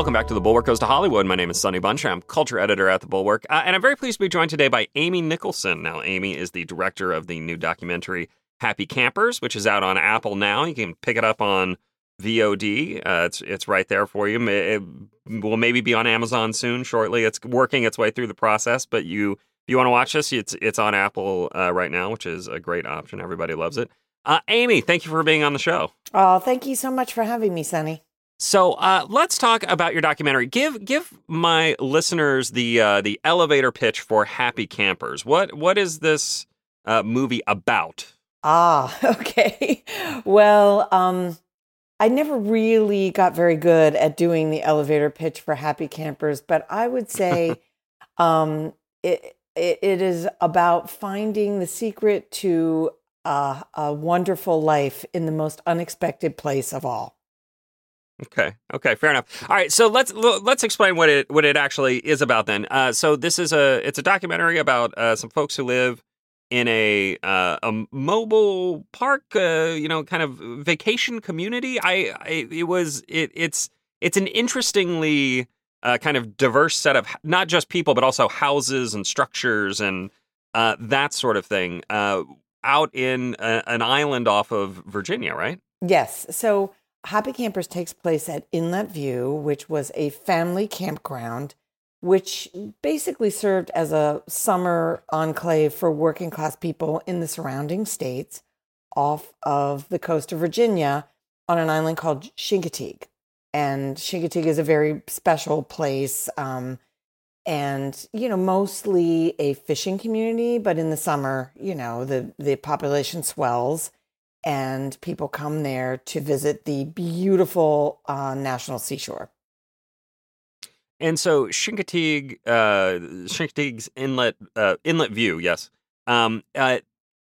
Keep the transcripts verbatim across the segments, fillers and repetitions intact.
Welcome back to The Bulwark Goes to Hollywood. My name is Sonny Bunch. I'm culture editor at The Bulwark. Uh, and I'm very pleased to be joined today by Amy Nicholson. Now, Amy is the director of the new documentary Happy Campers, which is out on Apple now. You can pick it up on V O D. Uh, it's it's right there for you. It, it will maybe be on Amazon soon, shortly. It's working its way through the process, but you if you want to watch this, it's, it's on Apple uh, right now, which is a great option. Everybody loves it. Uh, Amy, thank you for being on the show. Oh, thank you so much for having me, Sonny. So uh, let's talk about your documentary. Give give my listeners the uh, the elevator pitch for Happy Campers. What what is this uh, movie about? Ah, okay. Well, um, I never really got very good at doing the elevator pitch for Happy Campers, but I would say um, it, it it is about finding the secret to uh, a wonderful life in the most unexpected place of all. Okay. Okay. Fair enough. All right. So let's let's explain what it what it actually is about then. Uh, so this is a it's a documentary about uh, some folks who live in a uh, a mobile park, uh, you know, kind of vacation community. I, I it was it it's it's an interestingly uh, kind of diverse set of not just people but also houses and structures and uh, that sort of thing uh, out in a, an island off of Virginia, right? Yes. So Happy Campers takes place at Inlet View, which was a family campground, which basically served as a summer enclave for working class people in the surrounding states off of the coast of Virginia on an island called Chincoteague. And Chincoteague is a very special place um, and, you know, mostly a fishing community. But in the summer, you know, the, the population swells. And people come there to visit the beautiful uh, national seashore. And so Chincoteague, uh, Chincoteague's inlet, uh, inlet view, yes. Um, uh,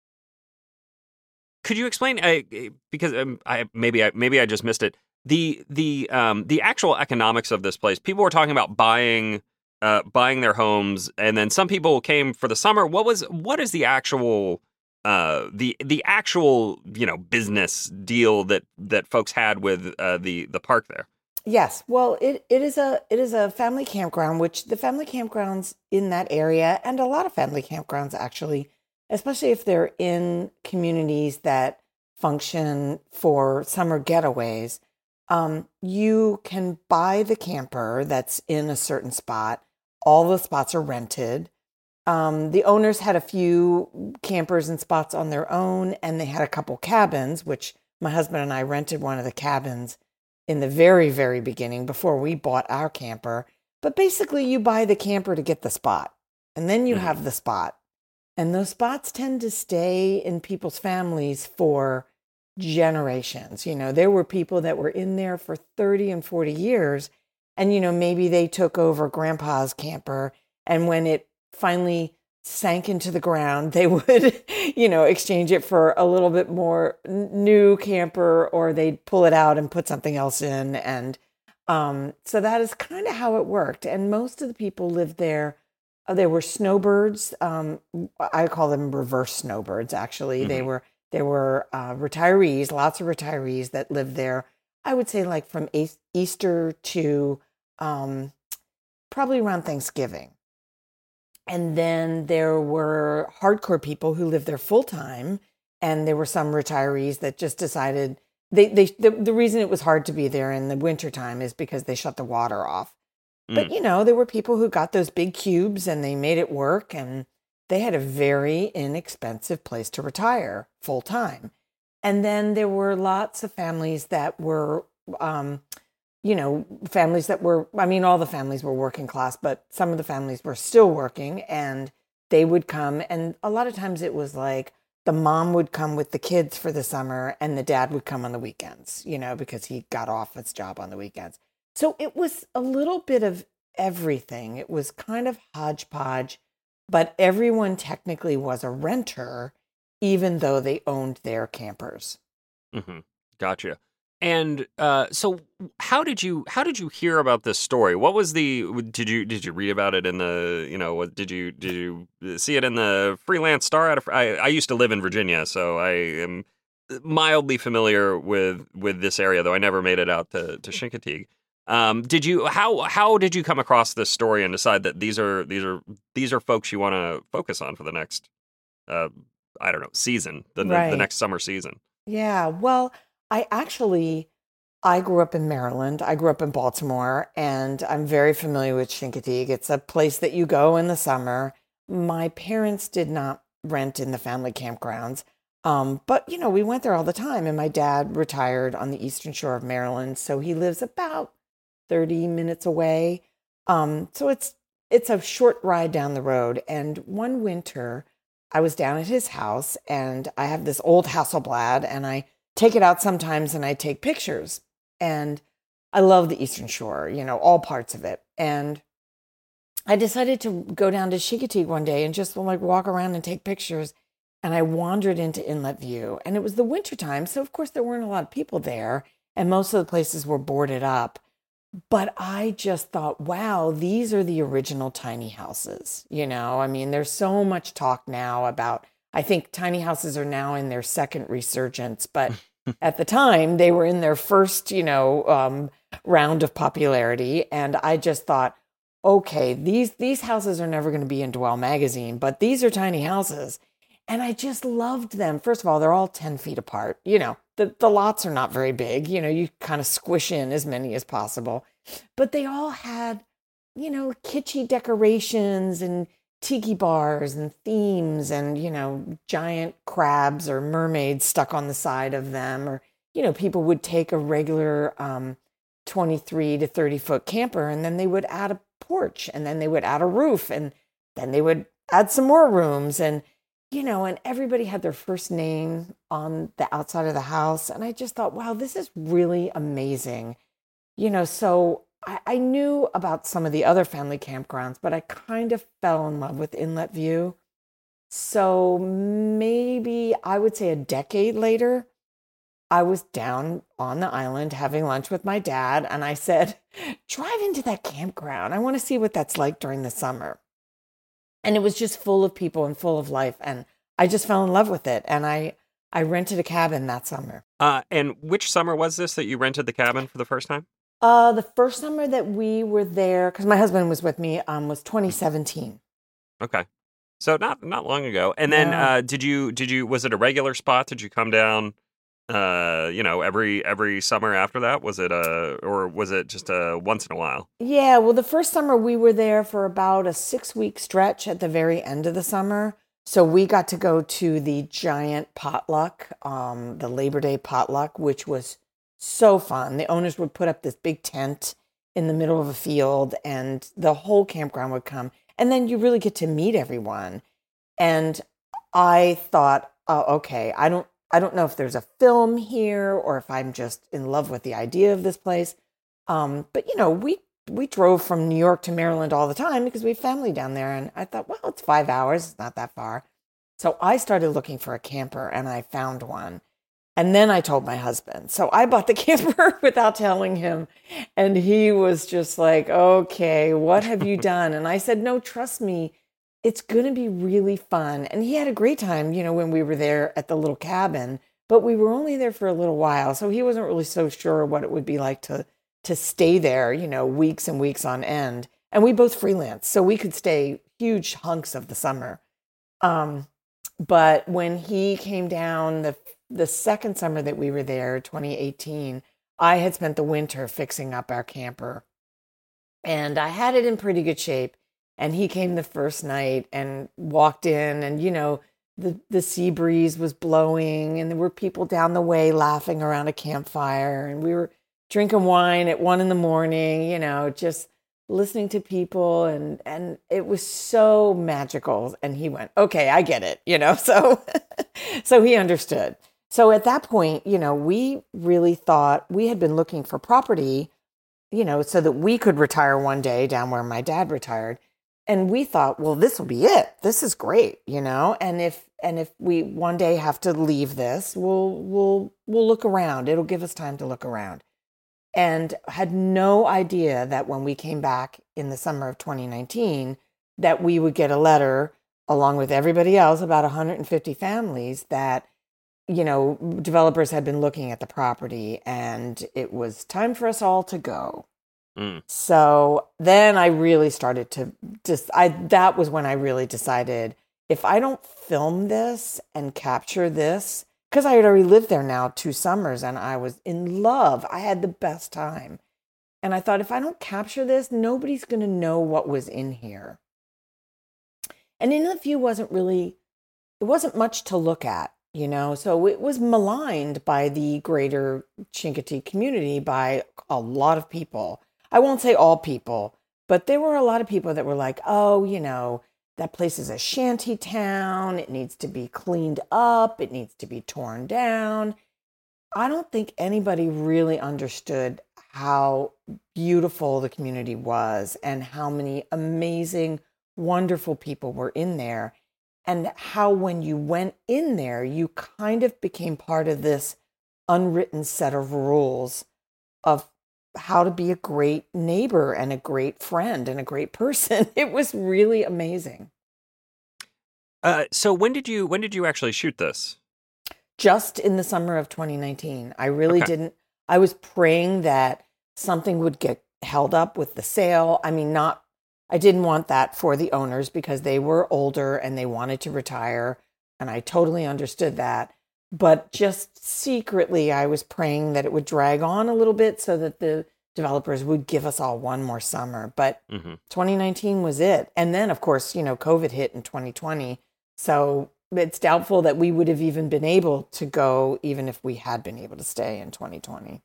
could you explain? Uh, because um, I maybe I maybe I just missed it. The the um, the actual economics of this place. People were talking about buying uh, buying their homes, and then some people came for the summer. What was what is the actual Uh, the the actual you know business deal that that folks had with uh, the the park there? Yes, well, it, it is a it is a family campground, which the family campgrounds in that area, and a lot of family campgrounds actually, especially if they're in communities that function for summer getaways, um, you can buy the camper that's in a certain spot. All the spots are rented. Um, the owners had a few campers and spots on their own, and they had a couple cabins, which my husband and I rented one of the cabins in the very, very beginning before we bought our camper. But basically, you buy the camper to get the spot, and then you have the spot. And those spots tend to stay in people's families for generations. You know, there were people that were in there for thirty and forty years, and, you know, maybe they took over grandpa's camper, and when it finally sank into the ground, they would, you know, exchange it for a little bit more new camper, or they'd pull it out and put something else in. And um, so that is kind of how it worked. And most of the people lived there. Uh, they were snowbirds. Um, I call them reverse snowbirds, actually. Mm-hmm. They were, they were uh, retirees, lots of retirees that lived there. I would say like from Easter to um, probably around Thanksgiving. And then there were hardcore people who lived there full time, and there were some retirees that just decided they they the, the reason it was hard to be there in the wintertime is because they shut the water off. Mm. But you know, there were people who got those big cubes and they made it work, and they had a very inexpensive place to retire full time. And then there were lots of families that were um you know, families that were, I mean, all the families were working class, but some of the families were still working, and they would come. And a lot of times it was like the mom would come with the kids for the summer, and the dad would come on the weekends, you know, because he got off his job on the weekends. So it was a little bit of everything. It was kind of hodgepodge, but everyone technically was a renter, even though they owned their campers. Mm-hmm. Gotcha. And uh, so, how did you how did you hear about this story? What was the did you did you read about it in the you know what did you did you see it in the Freelance Star? Out of, I I used to live in Virginia, so I am mildly familiar with with this area, though I never made it out to to Chincoteague. Um, did you how how did you come across this story and decide that these are these are these are folks you want to focus on for the next uh, I don't know season the the the Right. next summer season? Yeah. Well, I actually I grew up in Maryland. I grew up in Baltimore, and I'm very familiar with Chincoteague. It's a place that you go in the summer. My parents did not rent in the family campgrounds. Um, but you know, we went there all the time, and my dad retired on the eastern shore of Maryland, so he lives about thirty minutes away. Um, so it's it's a short ride down the road. And one winter, I was down at his house, and I have this old Hasselblad, and I take it out sometimes, and I take pictures. And I love the Eastern Shore, you know, all parts of it. And I decided to go down to Chincoteague one day and just like walk around and take pictures. And I wandered into Inlet View, and it was the wintertime, so of course there weren't a lot of people there, and most of the places were boarded up. But I just thought, wow, these are the original tiny houses. You know, I mean, there's so much talk now about, I think tiny houses are now in their second resurgence, but at the time they were in their first, you know, um, round of popularity. And I just thought, okay, these these houses are never going to be in Dwell magazine, but these are tiny houses. And I just loved them. First of all, they're all ten feet apart. You know, the, the lots are not very big. You know, you kind of squish in as many as possible. But they all had, you know, kitschy decorations and tiki bars and themes and, you know, giant crabs or mermaids stuck on the side of them. Or, you know, people would take a regular um, twenty-three to thirty foot camper, and then they would add a porch, and then they would add a roof, and then they would add some more rooms. And you know, and everybody had their first name on the outside of the house. And I just thought, wow, this is really amazing. You know, so I, I knew about some of the other family campgrounds, but I kind of fell in love with Inlet View. So maybe I would say a decade later, I was down on the island having lunch with my dad. And I said, drive into that campground. I want to see what that's like during the summer. And it was just full of people and full of life. And I just fell in love with it. And I, I rented a cabin that summer. Uh, and which summer was this that you rented the cabin for the first time? Uh, the first summer that we were there, because my husband was with me, um, was twenty seventeen. Okay. So not not long ago. And then No. uh, did you did you was it a regular spot? Did you come down uh, you know, every every summer after that? Was it a or was it just a once in a while? Yeah, well, the first summer we were there for about a six week stretch at the very end of the summer. So we got to go to the giant potluck, um, the Labor Day potluck, which was so fun. The owners would put up this big tent in the middle of a field, and the whole campground would come. And then you really get to meet everyone. And I thought, oh, okay, I don't I don't know if there's a film here or if I'm just in love with the idea of this place. Um, but you know, we we drove from New York to Maryland all the time because we have family down there. And I thought, well, it's five hours. It's not that far. So I started looking for a camper, and I found one. And then I told my husband. So I bought the camper without telling him. And he was just like, okay, what have you done? And I said, no, trust me. It's going to be really fun. And he had a great time, you know, when we were there at the little cabin, but we were only there for a little while. So he wasn't really so sure what it would be like to to stay there, you know, weeks and weeks on end. And we both freelance, so we could stay huge hunks of the summer. Um, but when he came down the the second summer that we were there, twenty eighteen, I had spent the winter fixing up our camper, and I had it in pretty good shape. And he came the first night and walked in, and you know, the the sea breeze was blowing, and there were people down the way laughing around a campfire, and we were drinking wine at one in the morning, you know, just listening to people, and and it was so magical. And he went, okay, I get it, you know, so so he understood. So at that point, you know, we really thought we had been looking for property, you know, so that we could retire one day down where my dad retired. And we thought, well, this will be it. This is great, you know. And if and if we one day have to leave this, we'll we'll we'll look around. It'll give us time to look around. And had no idea that when we came back in the summer of twenty nineteen, that we would get a letter along with everybody else, about one hundred fifty families, that, you know, developers had been looking at the property, and it was time for us all to go. Mm. So then I really started to just, I, that was when I really decided if I don't film this and capture this, because I had already lived there now two summers and I was in love. I had the best time. And I thought, if I don't capture this, nobody's going to know what was in here. And Inlet View wasn't really, it wasn't much to look at, you know? So it was maligned by the greater Chincoteague community, by a lot of people. I won't say all people, but there were a lot of people that were like, oh, you know, that place is a shanty town. It needs to be cleaned up. It needs to be torn down. I don't think anybody really understood how beautiful the community was and how many amazing, wonderful people were in there. And how when you went in there, you kind of became part of this unwritten set of rules of how to be a great neighbor and a great friend and a great person. It was really amazing. Uh, so when did you when did you actually shoot this? Just in the summer of twenty nineteen. I really Okay. didn't. I was praying that something would get held up with the sale. I mean, not, I didn't want that for the owners because they were older and they wanted to retire. And I totally understood that. But just secretly, I was praying that it would drag on a little bit so that the developers would give us all one more summer. But Mm-hmm. twenty nineteen was it. And then, of course, you know, COVID hit in twenty twenty. So it's doubtful that we would have even been able to go, even if we had been able to stay in twenty twenty.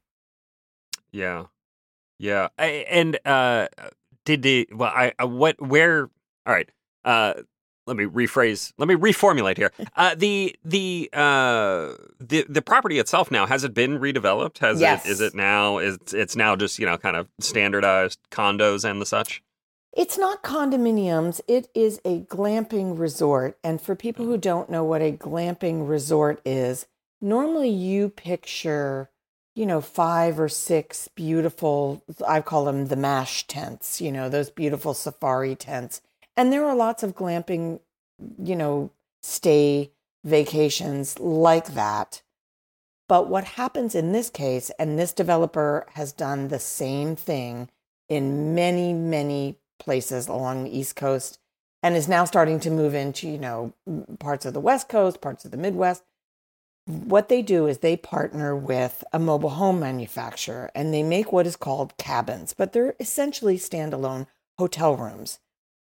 Yeah. Yeah. I, and uh, did the, well, I, I, what, where, all right. Uh, let me rephrase, let me reformulate here. Uh, the, the, uh, the, the property itself now, has it been redeveloped? Has Yes. it, is it now, is it's now just, you know, kind of standardized condos and the such? It's not condominiums. It is a glamping resort. And for people who don't know what a glamping resort is, normally you picture, you know, five or six beautiful, I call them the MASH tents, you know, those beautiful safari tents. And there are lots of glamping, you know, stay vacations like that. But what happens in this case, and this developer has done the same thing in many, many places along the East Coast and is now starting to move into, you know, parts of the West Coast, parts of the Midwest. What they do is they partner with a mobile home manufacturer and they make what is called cabins, but they're essentially standalone hotel rooms.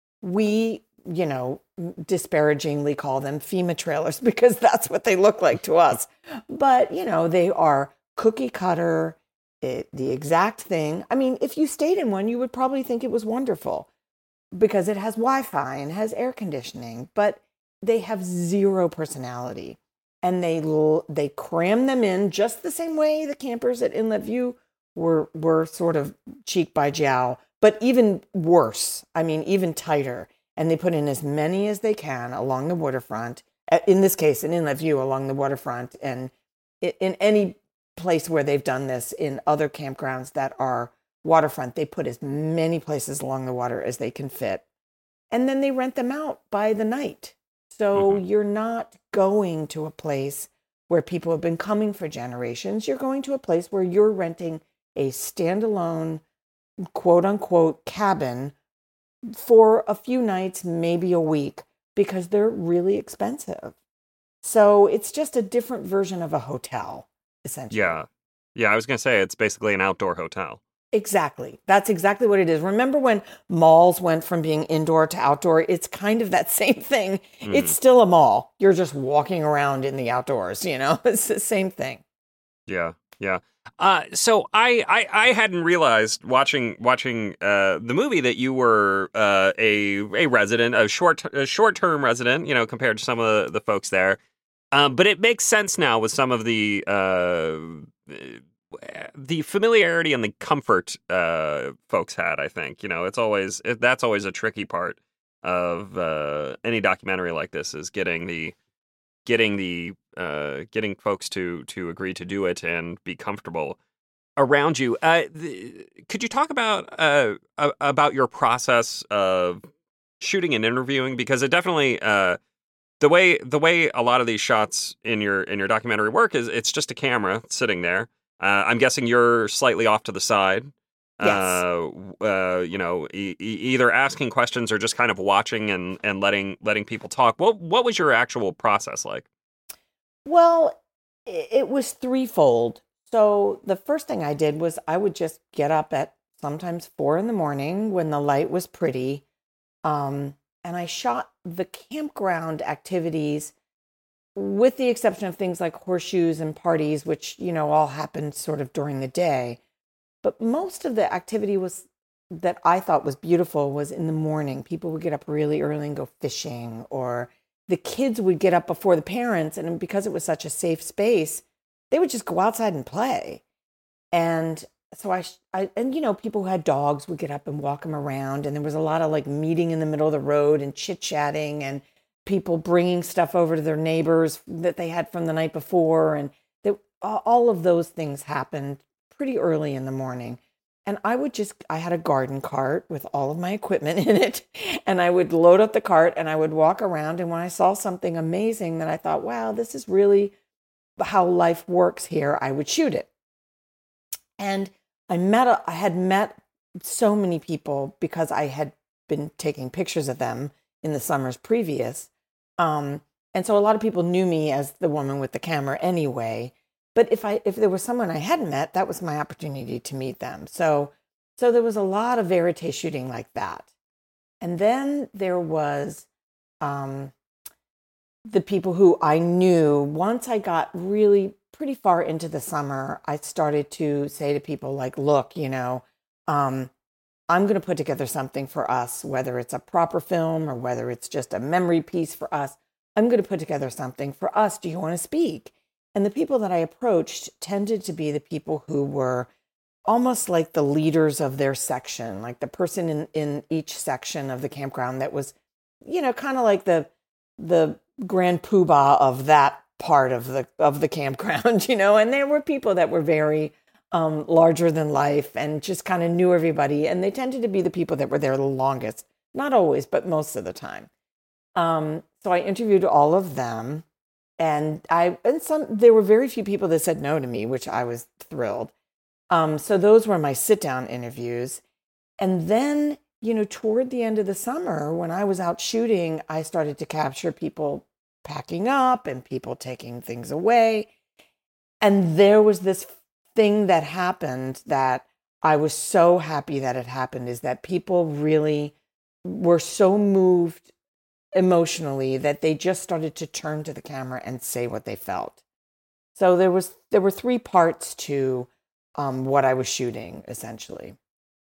We, you know, disparagingly call them FEMA trailers because that's what they look like to us. But, you know, they are cookie cutter, it, the exact thing. I mean, if you stayed in one, you would probably think it was wonderful because it has Wi-Fi and has air conditioning, but they have zero personality. And they they cram them in just the same way the campers at Inlet View were were sort of cheek by jowl, but even worse. I mean, even tighter. And they put in as many as they can along the waterfront. In this case, in Inlet View, along the waterfront, and in any place where they've done this in other campgrounds that are waterfront, they put as many places along the water as they can fit, and then they rent them out by the night. So Mhm. you're not going to a place where people have been coming for generations. You're going to a place where you're renting a standalone, quote unquote, cabin for a few nights, maybe a week, because they're really expensive. So it's just a different version of a hotel, essentially. Yeah. Yeah, I was going to say it's basically an outdoor hotel. Exactly. That's exactly what it is. Remember when malls went from being indoor to outdoor? It's kind of that same thing. Mhm. It's still a mall. You're just walking around in the outdoors, you know? It's the same thing. Yeah, yeah. Uh, so I, I, I hadn't realized watching watching uh, the movie that you were uh, a a resident, a short a short term resident, you know, compared to some of the, the folks there. Um, but it makes sense now with some of the uh, the familiarity and the comfort uh, folks had. I think, you know, it's always it, that's always a tricky part of uh, any documentary like this, is getting the getting the uh, getting folks to to agree to do it and be comfortable around you. Uh, the, could you talk about uh, uh, about your process of shooting and interviewing? Because it definitely uh, the way the way a lot of these shots in your in your documentary work is it's just a camera sitting there. Uh, I'm guessing you're slightly off to the side. Yes. uh, uh, you know, e- e- either asking questions or just kind of watching and, and letting letting people talk. What what was your actual process like? Well, i- it was threefold. So the first thing I did was I would just get up at sometimes four in the morning when the light was pretty. Um, and I shot the campground activities with the exception of things like horseshoes and parties, which, you know, all happened sort of during the day. But most of the activity was that I thought was beautiful was in the morning. People would get up really early and go fishing, or the kids would get up before the parents. And because it was such a safe space, they would just go outside and play. And so I, I, and you know, people who had dogs would get up and walk them around. And there was a lot of like meeting in the middle of the road and chit chatting and people bringing stuff over to their neighbors that they had from the night before. And they, all of those things happened pretty early in the morning. And I would just, I had a garden cart with all of my equipment in it. And I would load up the cart and I would walk around. And when I saw something amazing that I thought, wow, this is really how life works here, I would shoot it. And I met, a, I had met so many people because I had been taking pictures of them in the summers previous. Um, and so a lot of people knew me as the woman with the camera anyway. But if I if there was someone I hadn't met, that was my opportunity to meet them. So so there was a lot of verite shooting like that. And then there was um, the people who I knew. Once I got really pretty far into the summer, I started to say to people like, look, you know, um, I'm going to put together something for us, whether it's a proper film or whether it's just a memory piece for us. I'm going to put together something for us. Do you want to speak? And the people that I approached tended to be the people who were almost like the leaders of their section, like the person in, in each section of the campground that was, you know, kind of like the the grand poobah of that part of the of the campground, you know. And there were people that were very um, larger than life and just kind of knew everybody. And they tended to be the people that were there the longest, not always, but most of the time. Um, so I interviewed all of them, and I and some there were very few people that said no to me, which I was thrilled. Um, so those were my sit down interviews. And then, you know, toward the end of the summer, when I was out shooting, I started to capture people packing up and people taking things away. And there was this thing that happened that I was so happy that it happened is that people really were so moved emotionally that they just started to turn to the camera and say what they felt. So there was there were three parts to um, what I was shooting, essentially.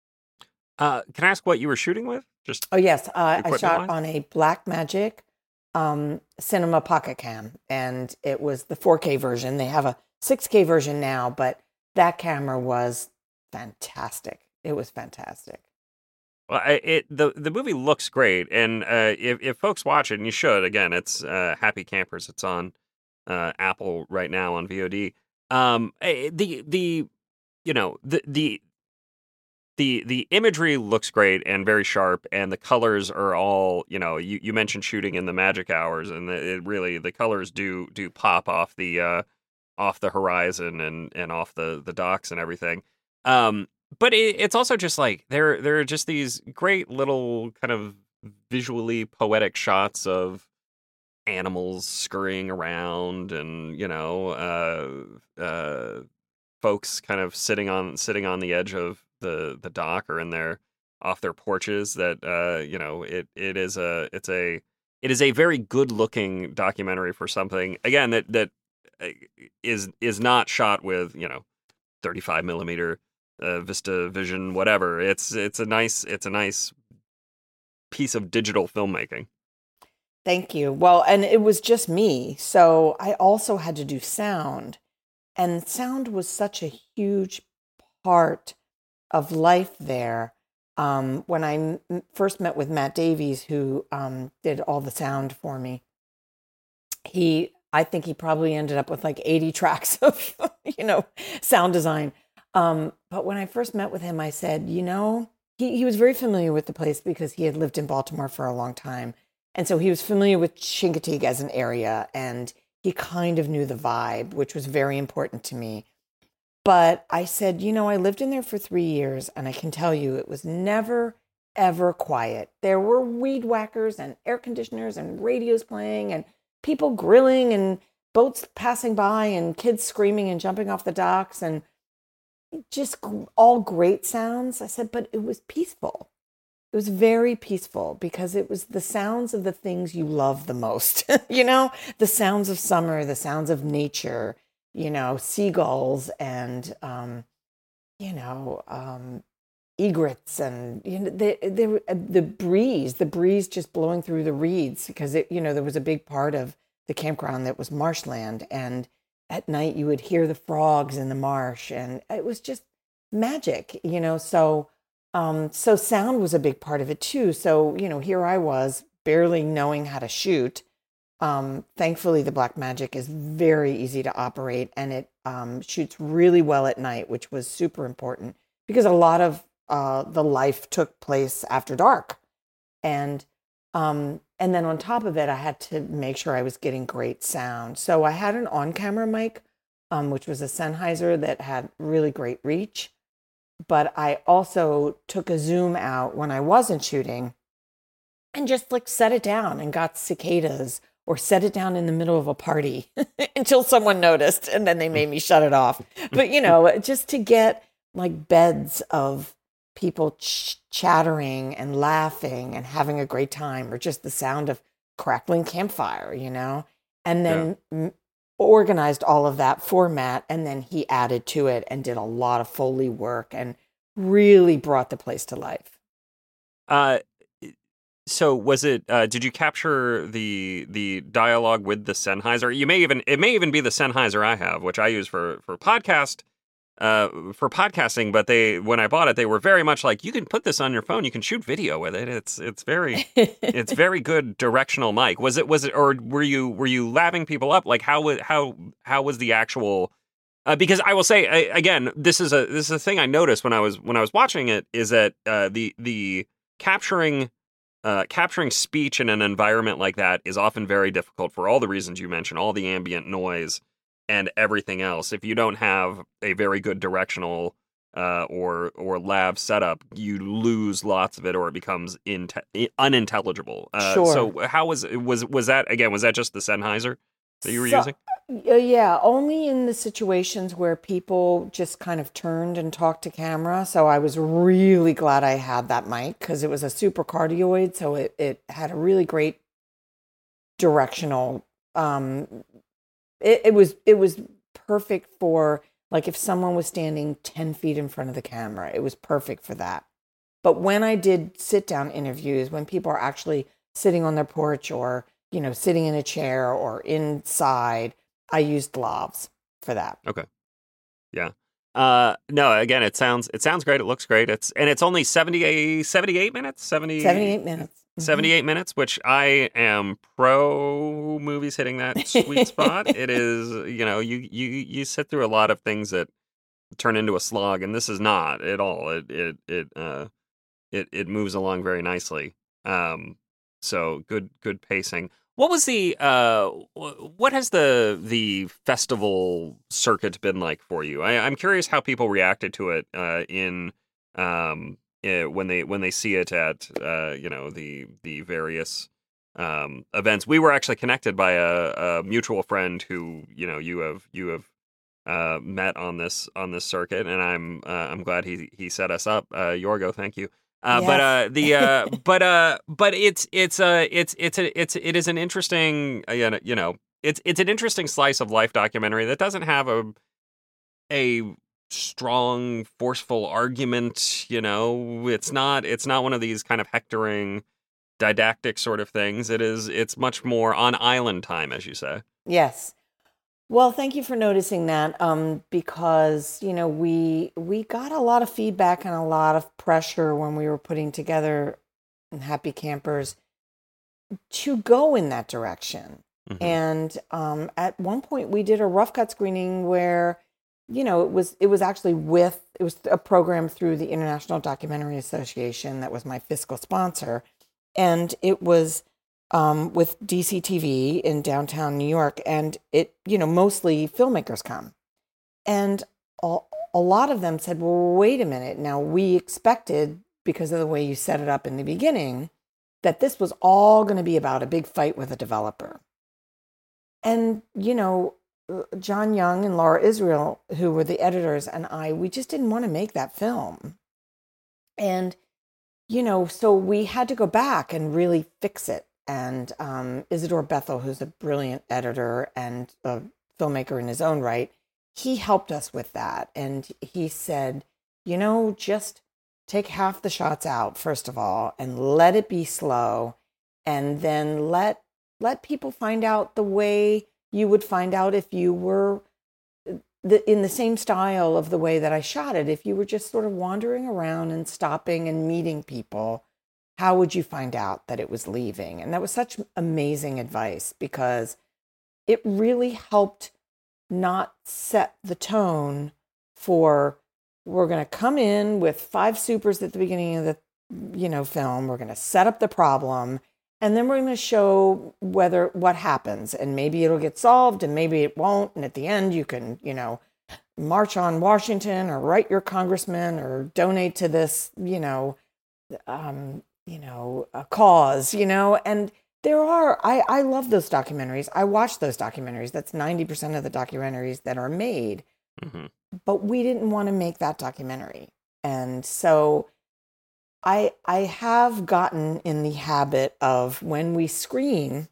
Uh, can I ask what you were shooting with? Just Oh yes, uh, I equipment shot wise? on a Blackmagic um, Cinema Pocket Cam, and it was the four K version. They have a six K version now, but that camera was fantastic. It was fantastic. Well, I, it the the movie looks great, and uh, if if folks watch it, and you should, again, it's uh, Happy Campers. It's on uh, Apple right now on V O D. Um, eh, the the you know the the the the imagery looks great and very sharp, and the colors are all you know. You, you mentioned shooting in the magic hours, and the, it really the colors do do pop off the uh, off the horizon and and off the the docks and everything. Um, but it, it's also just like there there are just these great little kind of visually poetic shots of animals scurrying around and you know uh, uh, folks kind of sitting on sitting on the edge of the the dock or in their off their porches that uh you know it it is a it's a it is a very good looking documentary for something again that that uh, is is not shot with you know thirty-five millimeter uh, Vista Vision whatever. It's it's a nice it's a nice piece of digital filmmaking. Thank you. Well, and it was just me, so I also had to do sound, and sound was such a huge part of life there. Um, when I m- first met with Matt Davies, who um, did all the sound for me, he, I think he probably ended up with like eighty tracks of, you know, sound design. Um, but when I first met with him, I said, you know, he, he was very familiar with the place because he had lived in Baltimore for a long time. And so he was familiar with Chincoteague as an area and he kind of knew the vibe, which was very important to me. But I said, you know, I lived in there for three years and I can tell you it was never, ever quiet. There were weed whackers and air conditioners and radios playing and people grilling and boats passing by and kids screaming and jumping off the docks and just all great sounds. I said, but it was peaceful. It was very peaceful because it was the sounds of the things you love the most, you know, the sounds of summer, the sounds of nature, you know, seagulls and, um, you know, um, egrets and, you know, the, the, the breeze, the breeze just blowing through the reeds because, it, you know, there was a big part of the campground that was marshland. And at night you would hear the frogs in the marsh and it was just magic, you know, so Um, so sound was a big part of it too. So, you know, here I was barely knowing how to shoot. Um, thankfully, the Blackmagic is very easy to operate and it um, shoots really well at night, which was super important because a lot of uh, the life took place after dark. And um, and then on top of it, I had to make sure I was getting great sound. So I had an on-camera mic, um, which was a Sennheiser that had really great reach. But I also took a zoom out when I wasn't shooting and just like set it down and got cicadas or set it down in the middle of a party until someone noticed and then they made me shut it off. But, you know, just to get like beds of people ch- chattering and laughing and having a great time or just the sound of crackling campfire, you know, and then yeah. organized all of that for Matt, and then he added to it and did a lot of Foley work and really brought the place to life. Uh, so was it? Uh, did you capture the the dialogue with the Sennheiser? You may even it may even be the Sennheiser I have, which I use for for podcast. Uh, for podcasting, but they when I bought it, they were very much like you can put this on your phone, you can shoot video with it. It's it's very it's very good directional mic. Was it was it or were you were you lapping people up? Like how how how was the actual? Uh, because I will say I, again, this is a this is a thing I noticed when I was when I was watching it is that uh, the the capturing uh, capturing speech in an environment like that is often very difficult for all the reasons you mentioned, all the ambient noise and everything else. If you don't have a very good directional uh, or or lav setup, you lose lots of it, or it becomes inte- unintelligible. Uh, sure. So how was was was that again? Was that just the Sennheiser that you were so, using? Uh, yeah, only in the situations where people just kind of turned and talked to camera. So I was really glad I had that mic because it was a super cardioid, so it it had a really great directional. Um, It, it was it was perfect for like if someone was standing ten feet in front of the camera, it was perfect for that. But when I did sit down interviews, when people are actually sitting on their porch or, you know, sitting in a chair or inside, I used lavs for that. Okay. Yeah. Uh, no, again, it sounds it sounds great. It looks great. It's and it's only seventy, seventy-eight minutes, seventy, seventy-eight minutes. Mm-hmm. seventy-eight minutes, which I am pro movies hitting that sweet spot. It is, you know, you, you, you sit through a lot of things that turn into a slog, and this is not at all. It, it, it, uh, it, it moves along very nicely. Um, so good, good pacing. What was the, uh, what has the, the festival circuit been like for you? I, I'm curious how people reacted to it, uh, in, um, Uh, when they when they see it at uh, you know the the various um, events. We were actually connected by a, a mutual friend who you know you have you have uh, met on this on this circuit, and I'm uh, I'm glad he he set us up. Uh, Yorgo, thank you. Uh, Yes. But uh, the uh, but uh, but it's it's uh, it's it's a, it's it is an interesting uh, you know it's it's an interesting slice of life documentary that doesn't have a a strong, forceful argument. You know, it's not it's not one of these kind of hectoring, didactic sort of things. It is it's much more on island time, as you say. Yes. Well, thank you for noticing that. Um, because you know we we got a lot of feedback and a lot of pressure when we were putting together Happy Campers to go in that direction. Mm-hmm. And um, at one point, we did a rough cut screening where. You know, it was it was actually with it was a program through the International Documentary Association that was my fiscal sponsor, and it was um, with D C T V in downtown New York, and it you know mostly filmmakers come, and all a lot of them said, well, wait a minute. Now, we expected, because of the way you set it up in the beginning, that this was all going to be about a big fight with a developer. And, you know, John Young and Laura Israel, who were the editors, and I, we just didn't want to make that film. And, you know, so we had to go back and really fix it. And um, Isidore Bethel, who's a brilliant editor and a filmmaker in his own right, he helped us with that. And he said, you know, just take half the shots out, first of all, and let it be slow. And then let let people find out the way you would find out if you were the, in the same style of the way that I shot it. If you were just sort of wandering around and stopping and meeting people, how would you find out that it was leaving? And that was such amazing advice, because it really helped not set the tone for, we're going to come in with five supers at the beginning of the, you know, film. We're going to set up the problem, and then we're going to show whether what happens, and maybe it'll get solved and maybe it won't. And at the end, you can, you know, march on Washington or write your congressman or donate to this, you know, um, you know, a cause, you know. And there are, I, I love those documentaries. I watch those documentaries. That's ninety percent of the documentaries that are made. Mm-hmm. But we didn't want to make that documentary. And so I I have gotten in the habit of, when we screen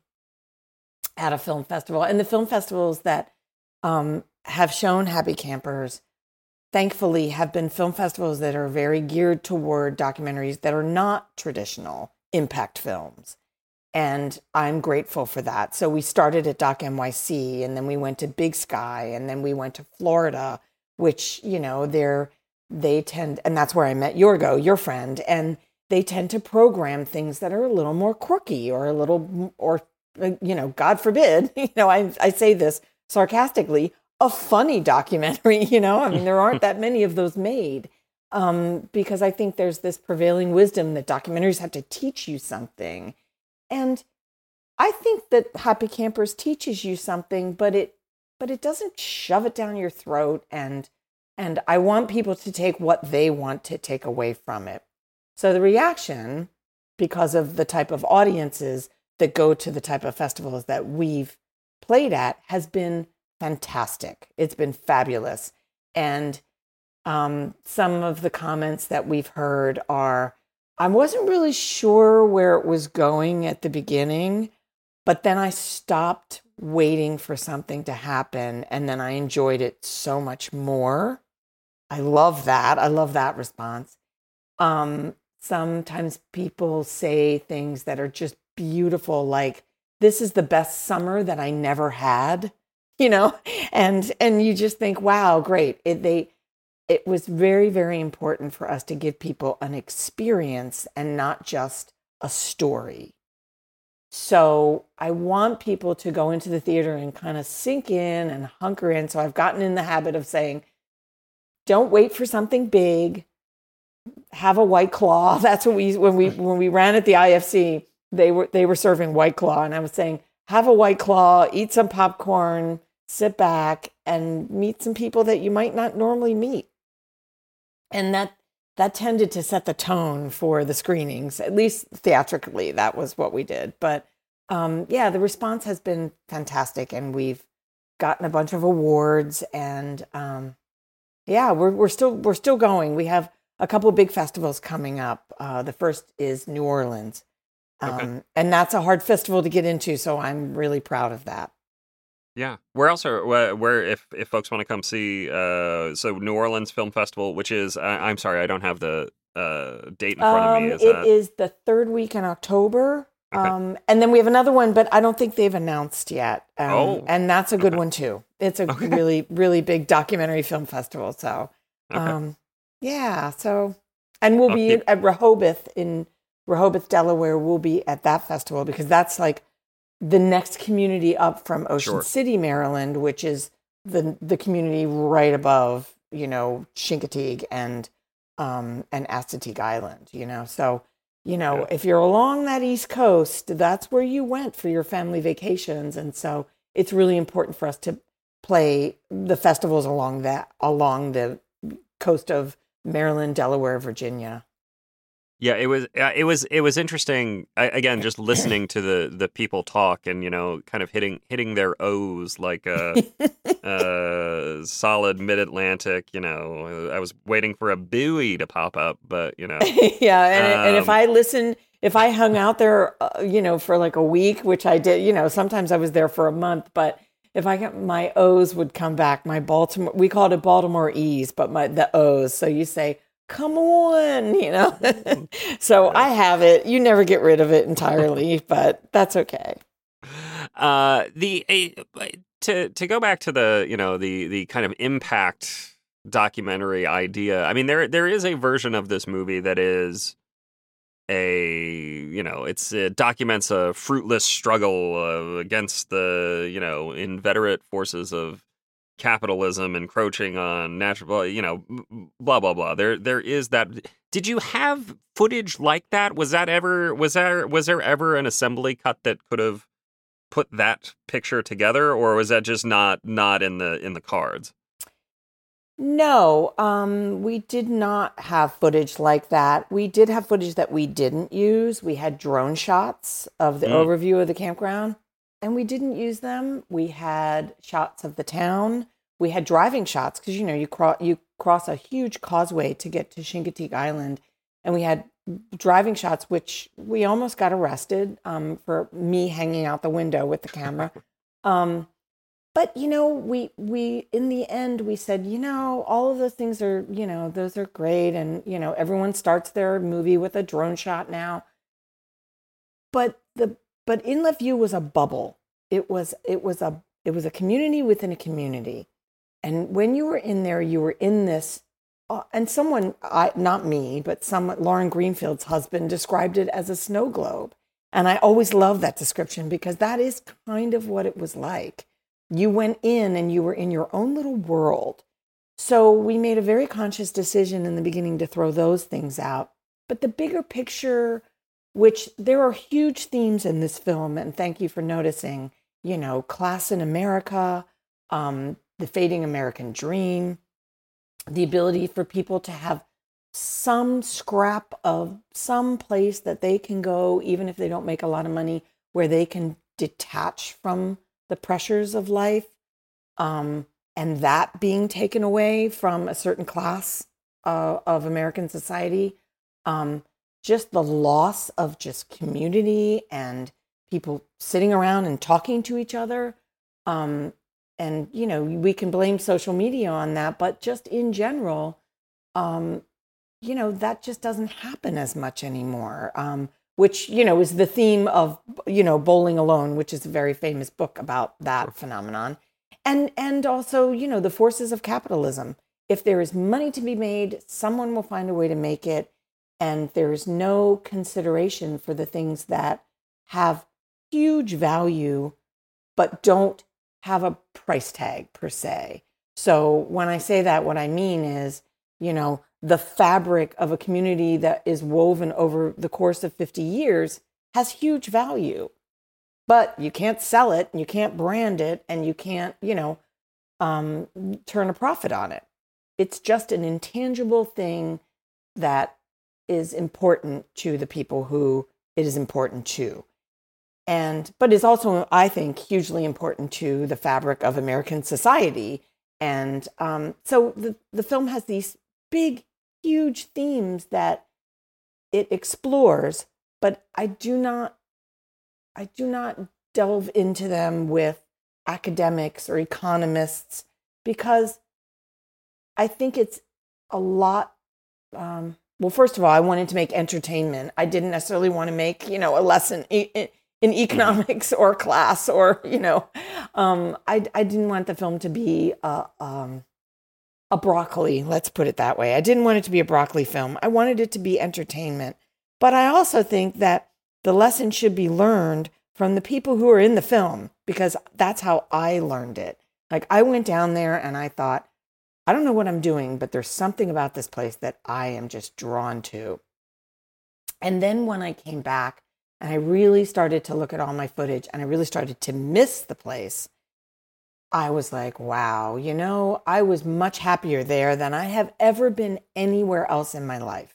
at a film festival, and the film festivals that um, have shown Happy Campers, thankfully, have been film festivals that are very geared toward documentaries that are not traditional impact films. And I'm grateful for that. So we started at Doc N Y C, and then we went to Big Sky, and then we went to Florida, which, you know, they're, they tend, and that's where I met Yorgo, your friend, and they tend to program things that are a little more quirky or a little, or, you know, God forbid, you know, I, I say this sarcastically, a funny documentary, you know, I mean, there aren't that many of those made, um, because I think there's this prevailing wisdom that documentaries have to teach you something. And I think that Happy Campers teaches you something, but it but it doesn't shove it down your throat. And and I want people to take what they want to take away from it. So the reaction, because of the type of audiences that go to the type of festivals that we've played at, has been fantastic. It's been fabulous. And um, some of the comments that we've heard are, I wasn't really sure where it was going at the beginning, but then I stopped waiting for something to happen, and then I enjoyed it so much more. I love that. I love that response. Um, sometimes people say things that are just beautiful, like, this is the best summer that I never had, you know, and and you just think, wow, great. It, they It was very, very important for us to give people an experience and not just a story. So I want people to go into the theater and kind of sink in and hunker in. So I've gotten in the habit of saying, don't wait for something big. Have a White Claw. That's what we, when we, when we ran at the I F C, they were, they were serving White Claw. And I was saying, have a White Claw, eat some popcorn, sit back and meet some people that you might not normally meet. And that that tended to set the tone for the screenings, at least theatrically. That was what we did. But um, yeah, the response has been fantastic, and we've gotten a bunch of awards. And um, yeah, we're we're still we're still going. We have a couple of big festivals coming up. Uh, the first is New Orleans, um, okay. and that's a hard festival to get into. So I'm really proud of that. Yeah. Where else are, where, where if, if folks want to come see, uh, so New Orleans Film Festival, which is, uh, I'm sorry, I don't have the uh, date in front um, of me. Is it that... is the third week in October. Okay. Um, and then we have another one, but I don't think they've announced yet. Um, oh. And that's a good okay. one too. It's a okay. really, really big documentary film festival. So, okay. um, yeah. So, and we'll I'll be keep... at Rehoboth in Rehoboth, Delaware. We'll be at that festival because that's like the next community up from Ocean sure. City, Maryland, which is the the community right above, you know, Chincoteague and um, and Assateague Island, you know. So, you know, yeah. if you're along that East Coast, that's where you went for your family vacations. And so it's really important for us to play the festivals along that, along the, coast of Maryland, Delaware, Virginia. Yeah, it was uh, it was it was interesting. I, again, just listening to the the people talk and you know, kind of hitting hitting their O's like a, a solid mid Atlantic. You know, I was waiting for a buoy to pop up, but you know, Yeah, and and if um, I listened, if I hung out there, uh, you know, for like a week, which I did, you know, sometimes I was there for a month, but if I got my O's would come back, my Baltimore, we called it Baltimore E's, but my the O's. So you say, "Come on," you know. So yeah. I have it. You never get rid of it entirely, but that's okay. Uh, the uh, to to go back to the you know the the kind of impact documentary idea. I mean, there there is a version of this movie that is a you know it's it documents a fruitless struggle uh, against the you know inveterate forces of capitalism encroaching on natural you know blah blah blah there there is that. Did you have footage like that? Was that ever was there was there ever an assembly cut that could have put that picture together, or was that just not not in the in the cards? No, um, we did not have footage like that. We did have footage that we didn't use. We had drone shots of the Mm. overview of the campground, and we didn't use them. We had shots of the town. We had driving shots because you know you cross you cross a huge causeway to get to Chincoteague Island, and we had driving shots, which we almost got arrested um, for me hanging out the window with the camera. Um, but you know, we we in the end we said, you know, all of those things are, you know, those are great, and you know, everyone starts their movie with a drone shot now. But the but Inlet View was a bubble. It was it was a it was a community within a community, and when you were in there, you were in this. Uh, and someone, I, not me, but someone, Lauren Greenfield's husband, described it as a snow globe. And I always love that description because that is kind of what it was like. You went in and you were in your own little world. So we made a very conscious decision in the beginning to throw those things out. But the bigger picture, which there are huge themes in this film, and thank you for noticing, you know, class in America, um, the fading American dream, the ability for people to have some scrap of some place that they can go, even if they don't make a lot of money, where they can detach from the pressures of life, um, and that being taken away from a certain class uh, of American society. Um, just the loss of just community and people sitting around and talking to each other. Um, and, you know, we can blame social media on that, but just in general, um, you know, that just doesn't happen as much anymore. Um, which, you know, is the theme of, you know, Bowling Alone, which is a very famous book about that phenomenon. And and also, you know, the forces of capitalism. If there is money to be made, someone will find a way to make it. And there is no consideration for the things that have huge value, but don't have a price tag per se. So when I say that, what I mean is, you know, the fabric of a community that is woven over the course of fifty years has huge value, but you can't sell it, and you can't brand it, and you can't, you know, um, turn a profit on it. It's just an intangible thing that is important to the people who it is important to. And, but it's also, I think, hugely important to the fabric of American society. And um, so the, the film has these big, huge themes that it explores, but I do not, I do not delve into them with academics or economists because I think it's a lot. Um, well, first of all, I wanted to make entertainment. I didn't necessarily want to make, you know, a lesson in, in economics or class or, you know, um, I, I didn't want the film to be a, um, a broccoli, let's put it that way. I didn't want it to be a broccoli film. I wanted it to be entertainment. But I also think that the lesson should be learned from the people who are in the film because that's how I learned it. Like I went down there and I thought, I don't know what I'm doing, but there's something about this place that I am just drawn to. And then when I came back and I really started to look at all my footage and I really started to miss the place, I was like, wow, you know, I was much happier there than I have ever been anywhere else in my life.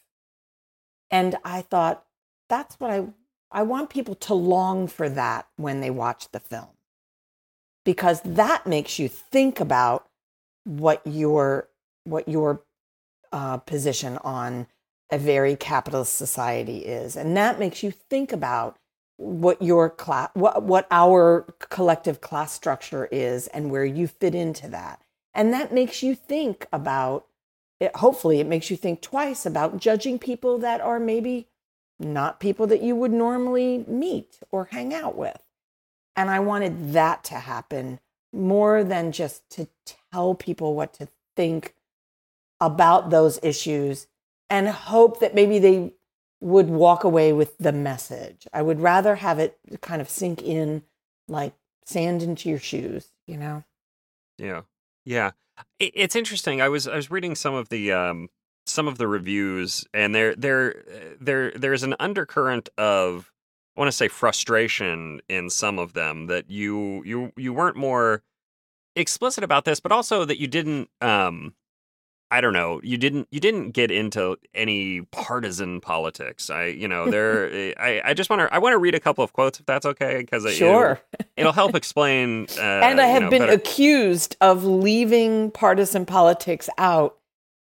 And I thought, that's what I I want people to long for that when they watch the film. Because that makes you think about what your what your uh, position on a very capitalist society is, and that makes you think about what your class, what what our collective class structure is, and where you fit into that, and that makes you think about it. Hopefully, it makes you think twice about judging people that are maybe not people that you would normally meet or hang out with. And I wanted that to happen more than just to tell people what to think about those issues and hope that maybe they would walk away with the message. I would rather have it kind of sink in like sand into your shoes, you know? Yeah. Yeah. It, it's interesting. I was I was reading some of the um some of the reviews, and there there there there's an undercurrent of, I want to say, frustration in some of them, that you you you weren't more explicit about this, but also that you didn't um I don't know, you didn't you didn't get into any partisan politics. I you know there I, I just want to I want to read a couple of quotes, if that's okay, because it, Sure. it'll, it'll help explain. Uh, And I you have know, been better. accused of leaving partisan politics out,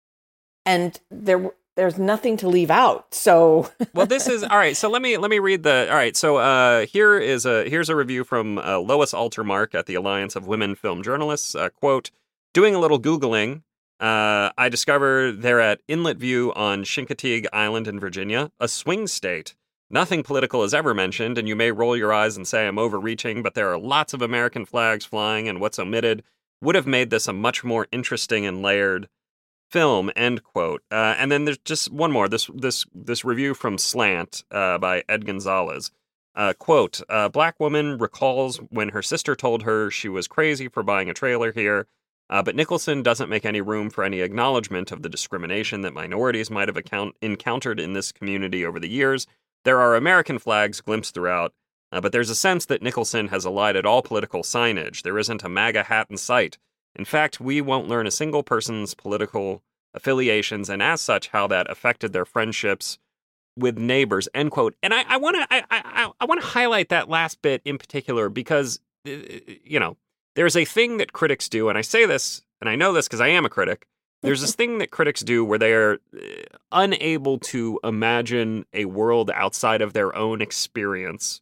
and there there's nothing to leave out. So Well, this is all right. So let me let me read the. All right. So uh, here is a here's a review from uh, Lois Altermark at the Alliance of Women Film Journalists. Uh, quote: Doing a little googling, uh, I discovered they're at Inlet View on Chincoteague Island in Virginia, a swing state. Nothing political is ever mentioned, and you may roll your eyes and say I'm overreaching, but there are lots of American flags flying, and what's omitted would have made this a much more interesting and layered film, end quote. Uh, and then there's just one more. This this this review from Slant uh, by Ed Gonzalez. Uh, quote: A black woman recalls when her sister told her she was crazy for buying a trailer here, uh, but Nicholson doesn't make any room for any acknowledgement of the discrimination that minorities might have account- encountered in this community over the years. There are American flags glimpsed throughout, uh, but there's a sense that Nicholson has elided all political signage. There isn't a MAGA hat in sight. In fact, we won't learn a single person's political affiliations, and as such, how that affected their friendships with neighbors, end quote. And I want to I, I, I want to highlight that last bit in particular because, uh, you know, there's a thing that critics do, and I say this, and I know this because I am a critic. There's this thing that critics do where they are uh, unable to imagine a world outside of their own experience.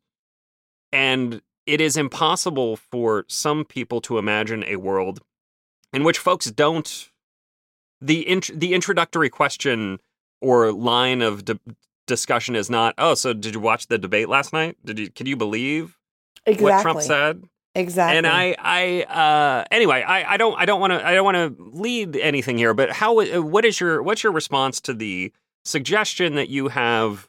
And it is impossible for some people to imagine a world in which folks don't. The int- the introductory question or line of di- discussion is not, oh, so did you watch the debate last night? Did you? Can you believe exactly what Trump said? Exactly. And I, I, uh, anyway, I, I don't, I don't want to, I don't want to lead anything here. But how? What is your, what's your response to the suggestion that you have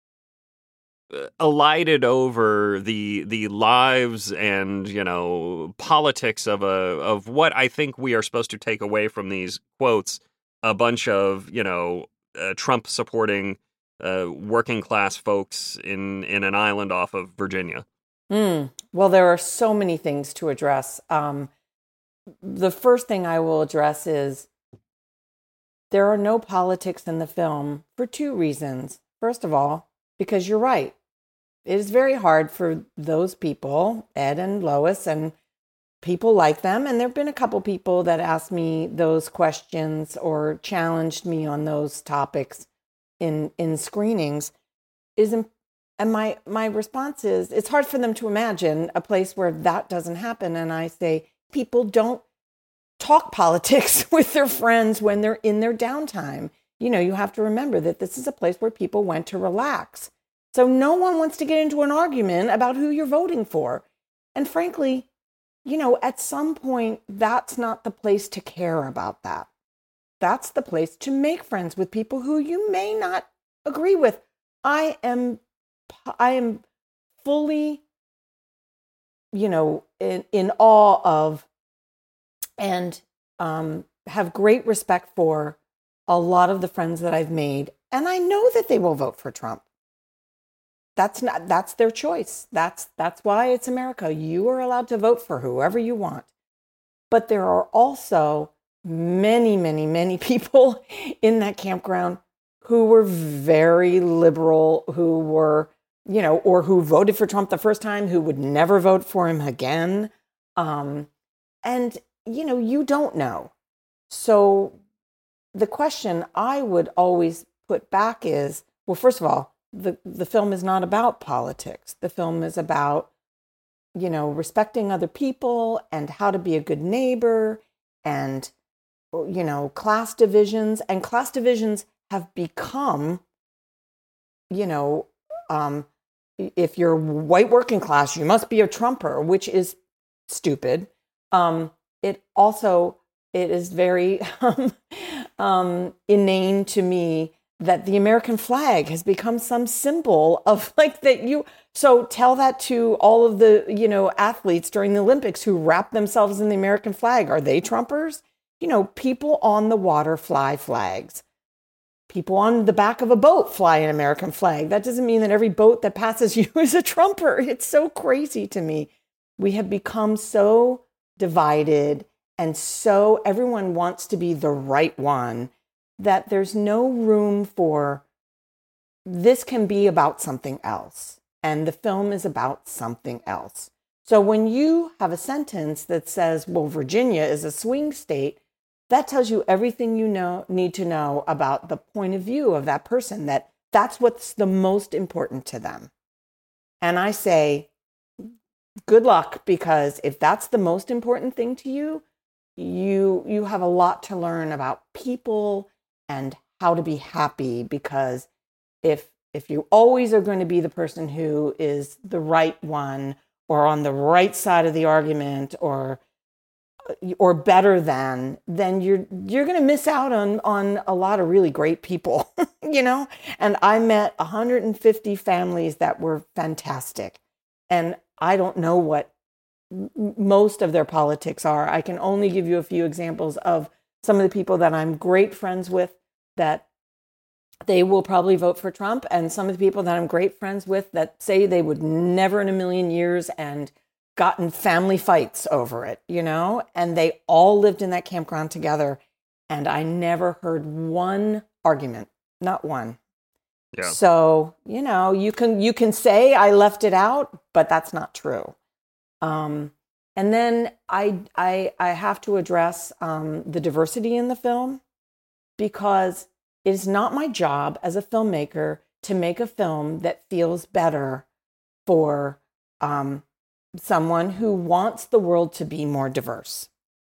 elided over the the lives and, you know, politics of a of what I think we are supposed to take away from these quotes? A bunch of, you know, uh, Trump supporting uh, working class folks in in an island off of Virginia. Mm. Well, there are so many things to address. Um, the first thing I will address is there are no politics in the film for two reasons. First of all, because you're right. It is very hard for those people, Ed and Lois, and people like them. And there have been a couple people that asked me those questions or challenged me on those topics in in screenings. Is and my my response is it's hard for them to imagine a place where that doesn't happen. And I say people don't talk politics with their friends when they're in their downtime. You know, you have to remember that this is a place where people went to relax. So no one wants to get into an argument about who you're voting for. And frankly, you know, at some point, that's not the place to care about that. That's the place to make friends with people who you may not agree with. I am, I am fully, you know, in, in awe of and um, have great respect for a lot of the friends that I've made. And I know that they will vote for Trump. That's not, that's their choice. That's, that's why it's America. You are allowed to vote for whoever you want. But there are also many, many, many people in that campground who were very liberal, who were, you know, or who voted for Trump the first time, who would never vote for him again. Um, and, you know, you don't know. So the question I would always put back is, well, first of all, the, the film is not about politics. The film is about, you know, respecting other people and how to be a good neighbor and, you know, class divisions. And class divisions have become, you know, um, if you're white working class, you must be a Trumper, which is stupid. Um, it also, it is very um, inane to me that the American flag has become some symbol of like that you, so tell that to all of the, you know, athletes during the Olympics who wrap themselves in the American flag. Are they Trumpers? You know, people on the water fly flags. People on the back of a boat fly an American flag. That doesn't mean that every boat that passes you is a Trumper. It's so crazy to me. We have become so divided and so everyone wants to be the right one that there's no room for this can be about something else. And the film is about something else. So when you have a sentence that says, well, Virginia is a swing state, that tells you everything you know need to know about the point of view of that person, that that's what's the most important to them. And I say, good luck, because if that's the most important thing to you, you you have a lot to learn about people and how to be happy, because if if you always are going to be the person who is the right one or on the right side of the argument or or better than, then you're you're going to miss out on on a lot of really great people, you know? And I met one hundred fifty families that were fantastic. And I don't know what most of their politics are. I can only give you a few examples of some of the people that I'm great friends with that they will probably vote for Trump, and some of the people that I'm great friends with that say they would never in a million years and gotten family fights over it, you know, and they all lived in that campground together. And I never heard one argument, not one. Yeah. So, you know, you can, you can say I left it out, but that's not true. Um, and then I, I, I have to address um, the diversity in the film, because it is not my job as a filmmaker to make a film that feels better for um, someone who wants the world to be more diverse.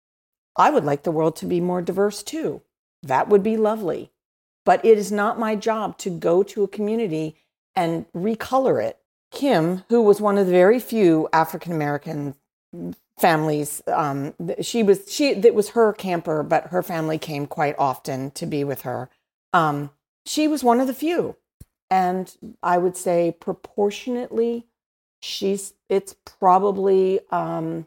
I would like the world to be more diverse too. That would be lovely. But it is not my job to go to a community and recolor it. Kim, who was one of the very few African-American families, um, she was, she, it was her camper, but her family came quite often to be with her. Um, she was one of the few. And I would say proportionately, she's, it's probably, um,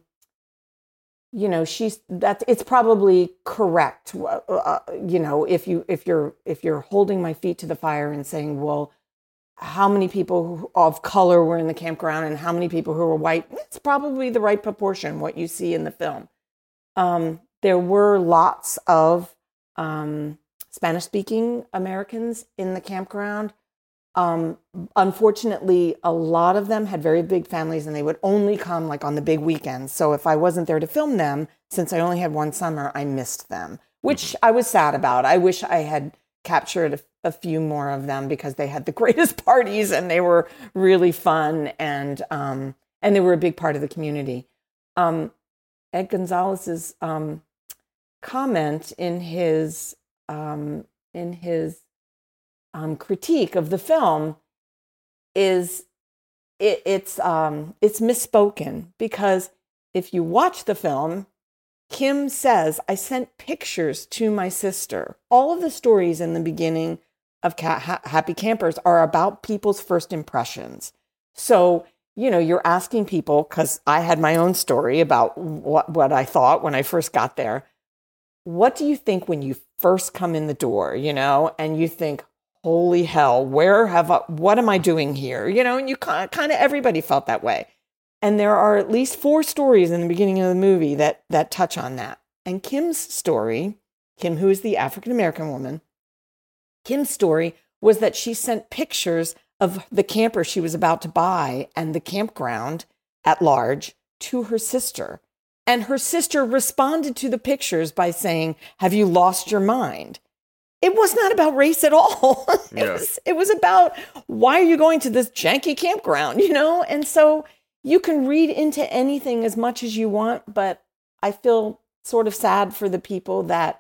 you know, she's, that's, it's probably correct. Uh, you know, if you, if you're, if you're holding my feet to the fire and saying, well, how many people of color were in the campground and how many people who were white, it's probably the right proportion, what you see in the film. Um, there were lots of um, Spanish-speaking Americans in the campground. Um, unfortunately, a lot of them had very big families and they would only come like on the big weekends. So if I wasn't there to film them, since I only had one summer, I missed them, which I was sad about. I wish I had captured a, a few more of them because they had the greatest parties and they were really fun, and um, and they were a big part of the community. Um, Ed Gonzalez's um, comment in his um, in his um, critique of the film is it, it's um, it's misspoken, because if you watch the film, Kim says, I sent pictures to my sister. All of the stories in the beginning of ha- Happy Campers are about people's first impressions. So, you know, you're asking people, because I had my own story about what, what I thought when I first got there. What do you think when you first come in the door, you know, and you think, holy hell, where have I, what am I doing here? You know, and you kind of, everybody felt that way. And there are at least four stories in the beginning of the movie that that touch on that. And Kim's story, Kim, who is the African-American woman, Kim's story was that she sent pictures of the camper she was about to buy and the campground at large to her sister. And her sister responded to the pictures by saying, "Have you lost your mind?" It was not about race at all. it, Yeah. was, it was about, why are you going to this janky campground, you know? And so you can read into anything as much as you want, but I feel sort of sad for the people that,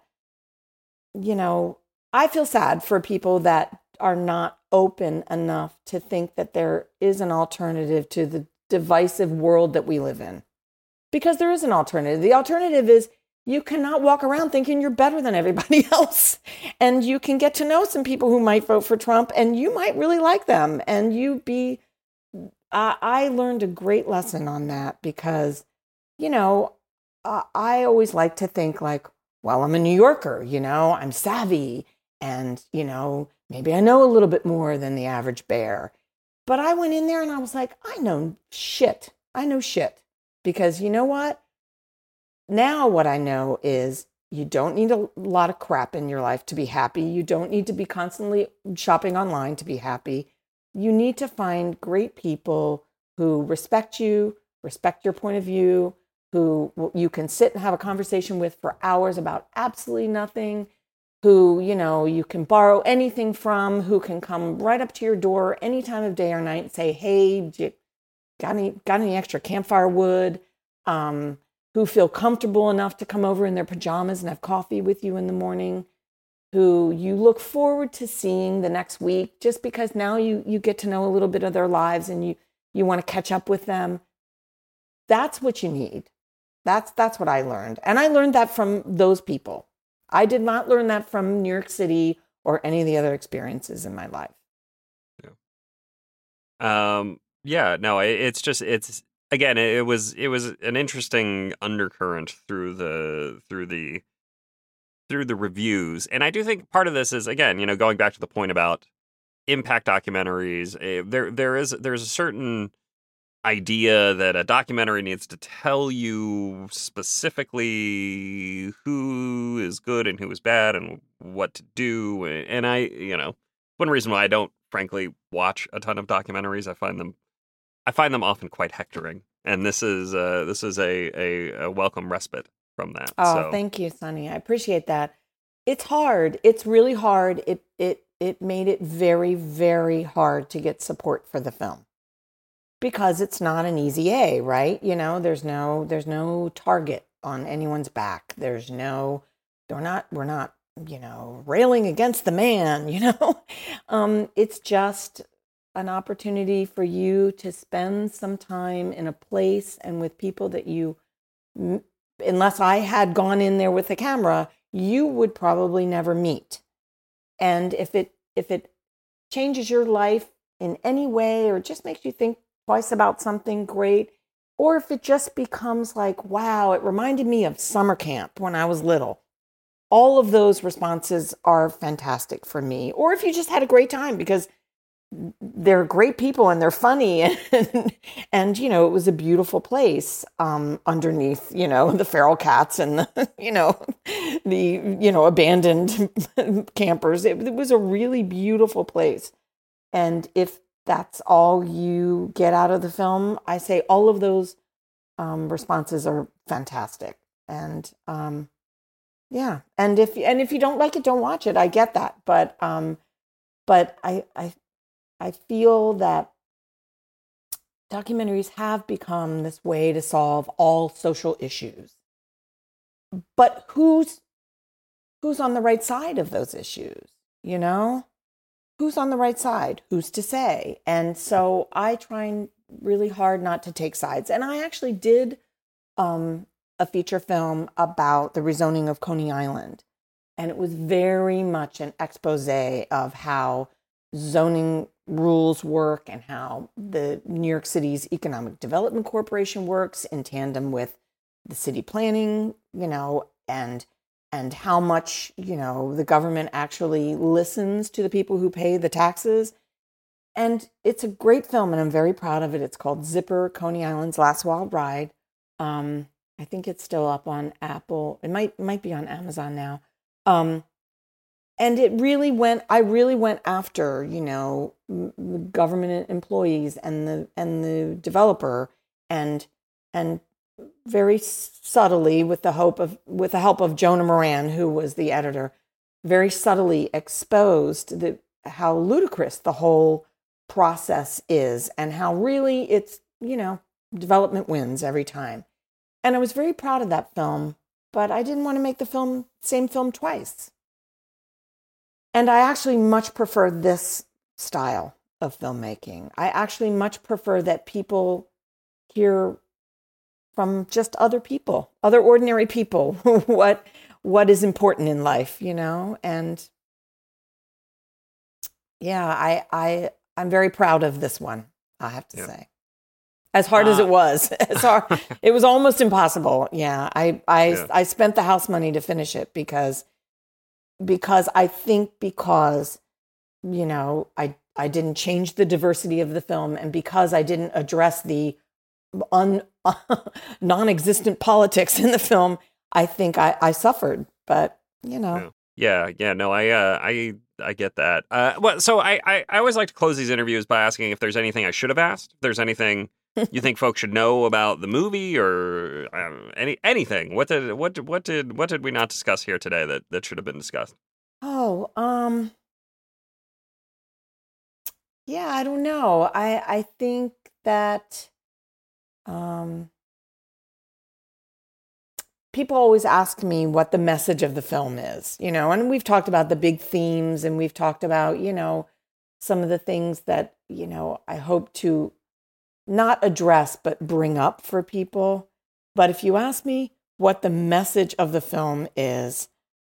you know, I feel sad for people that are not open enough to think that there is an alternative to the divisive world that we live in. Because there is an alternative. The alternative is you cannot walk around thinking you're better than everybody else. And you can get to know some people who might vote for Trump and you might really like them. And you be, I, I learned a great lesson on that because, you know, uh, I always like to think like, well, I'm a New Yorker, you know, I'm savvy and, you know, maybe I know a little bit more than the average bear. But I went in there and I was like, I know shit. I know shit. Because you know what? Now what I know is you don't need a lot of crap in your life to be happy. You don't need to be constantly shopping online to be happy. You need to find great people who respect you, respect your point of view, who you can sit and have a conversation with for hours about absolutely nothing, who, you know, you can borrow anything from, who can come right up to your door any time of day or night and say, hey, do you got any, got any extra campfire wood? Um, who feel comfortable enough to come over in their pajamas and have coffee with you in the morning, who you look forward to seeing the next week just because now you you get to know a little bit of their lives and you you want to catch up with them. That's what you need. That's that's what I learned. And I learned that from those people. I did not learn that from New York City or any of the other experiences in my life. Yeah. Um yeah, no, it, it's just it's again, it, it was it was an interesting undercurrent through the through the through the reviews. And I do think part of this is, again, you know, going back to the point about impact documentaries, eh, there there is there's a certain idea that a documentary needs to tell you specifically who is good and who is bad and what to do. And I, you know, one reason why I don't frankly watch a ton of documentaries, I find them I find them often quite hectoring. And this is uh this is a a, a welcome respite from that. Oh, so. thank you, Sonny. I appreciate that. It's hard. It's really hard. It it it made it very, very hard to get support for the film. Because it's not an easy A, right? You know, there's no there's no target on anyone's back. There's no they're not we're not, you know, railing against the man, you know. um it's just an opportunity for you to spend some time in a place and with people that you, unless I had gone in there with a camera, you would probably never meet. And if it if it changes your life in any way or just makes you think twice about something, great. Or if it just becomes like, wow, it reminded me of summer camp when I was little. All of those responses are fantastic for me. Or if you just had a great time because they're great people and they're funny and, and you know, it was a beautiful place um, underneath, you know, the feral cats and, the, you know, the, you know, abandoned campers. It, it was a really beautiful place. And if that's all you get out of the film, I say all of those um, responses are fantastic. And um, yeah, and if and if you don't like it, don't watch it. I get that, but um, but I I I feel that documentaries have become this way to solve all social issues. But who's who's on the right side of those issues? You know? Who's on the right side? Who's to say? And so I try really hard not to take sides. And I actually did um, a feature film about the rezoning of Coney Island. And it was very much an expose of how zoning rules work and how the New York City's Economic Development Corporation works in tandem with the city planning, you know, and and how much, you know, the government actually listens to the people who pay the taxes. and it's a great film, and I'm very proud of it. It's called Zipper: Coney Island's Last Wild Ride. Um, I think it's still up on Apple. It might might be on Amazon now. Um, and it really went. I really went after, you know, m- government employees and the and the developer, and and very subtly, with the hope of with the help of Jonah Moran, who was the editor, very subtly exposed the how ludicrous the whole process is, and how really it's, you know, development wins every time. And I was very proud of that film, but I didn't want to make the film same film twice. And I actually much prefer this style of filmmaking. I actually much prefer that people hear from just other people, other ordinary people, what what is important in life, you know? And yeah, I I I'm very proud of this one, I have to yeah. say. As hard uh, as it was, as hard, it was almost impossible. Yeah, I I yeah. I spent the house money to finish it because because I think because you know I I didn't change the diversity of the film, and because I didn't address the un, non-existent politics in the film, I think I, I suffered. But you know, yeah, yeah, no, I uh, I I get that. Uh, well, so I, I I always like to close these interviews by asking if there's anything I should have asked. If there's anything you think folks should know about the movie, or um, any anything. What did what what did what did we not discuss here today that, that should have been discussed? Oh, um, yeah, I don't know. I I think that um, people always ask me what the message of the film is, you know, and we've talked about the big themes, and we've talked about, you know, some of the things that, you know, I hope to not address, but bring up for people. But if you ask me what the message of the film is,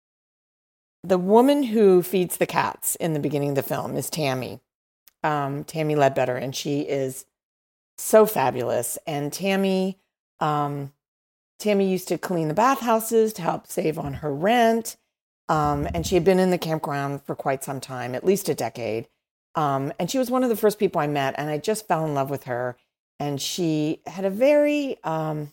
the woman who feeds the cats in the beginning of the film is Tammy, um, Tammy Ledbetter, and she is so fabulous. And Tammy, um, Tammy used to clean the bathhouses to help save on her rent, um, and she had been in the campground for quite some time, at least a decade. Um, and she was one of the first people I met, and I just fell in love with her. And she had a very um,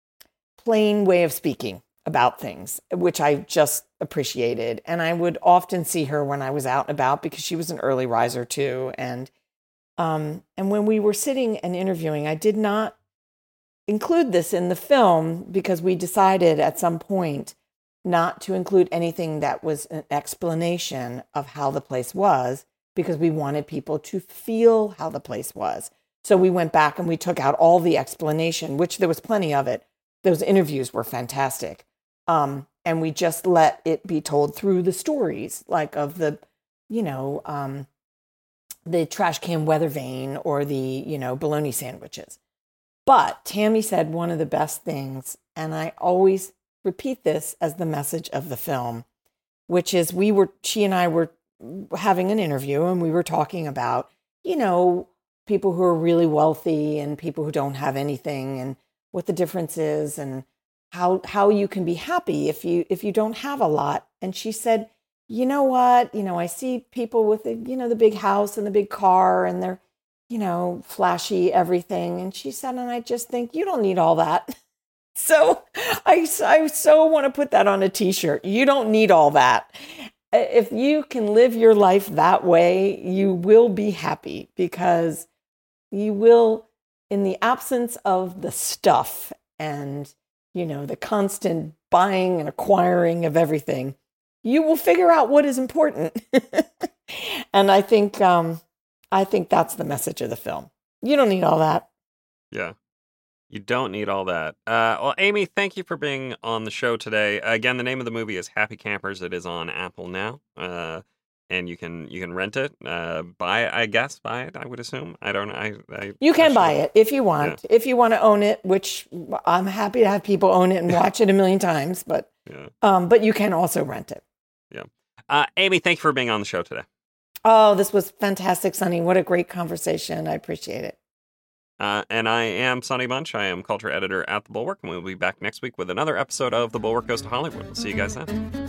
plain way of speaking about things, which I just appreciated. And I would often see her when I was out and about, because she was an early riser too. And um, and when we were sitting and interviewing, I did not include this in the film because we decided at some point not to include anything that was an explanation of how the place was, because we wanted people to feel how the place was. So we went back and we took out all the explanation, which there was plenty of it. Those interviews were fantastic. Um, and we just let it be told through the stories, like of the, you know, um, the trash can weather vane, or the, you know, bologna sandwiches. But Tammy said one of the best things, and I always repeat this as the message of the film, which is we were, she and I were having an interview, and we were talking about, you know, people who are really wealthy and people who don't have anything, and what the difference is, and how how you can be happy if you if you don't have a lot. And she said, you know what, you know, I see people with the, you know, the big house and the big car, and they're, you know, flashy everything. And she said, and I just think you don't need all that. So I, I so want to put that on a t-shirt. You don't need all that. If you can live your life that way, you will be happy, because you will, in the absence of the stuff and, you know, the constant buying and acquiring of everything, you will figure out what is important. And I think, um, I think that's the message of the film. You don't need all that. Yeah. You don't need all that. Uh, well, Amy, thank you for being on the show today. Again, the name of the movie is Happy Campers. It is on Apple now, uh, and you can you can rent it, uh, buy it. I guess buy it. I would assume. I don't know. I, I you can I buy it if you want. Yeah. If you want to own it, which I'm happy to have people own it and watch it a million times. But yeah. um, but you can also rent it. Yeah. Uh, Amy, thank you for being on the show today. Oh, this was fantastic, Sonny. What a great conversation. I appreciate it. Uh, and I am Sonny Bunch. I am culture editor at The Bulwark, and we'll be back next week with another episode of The Bulwark Goes to Hollywood. We'll see you guys then.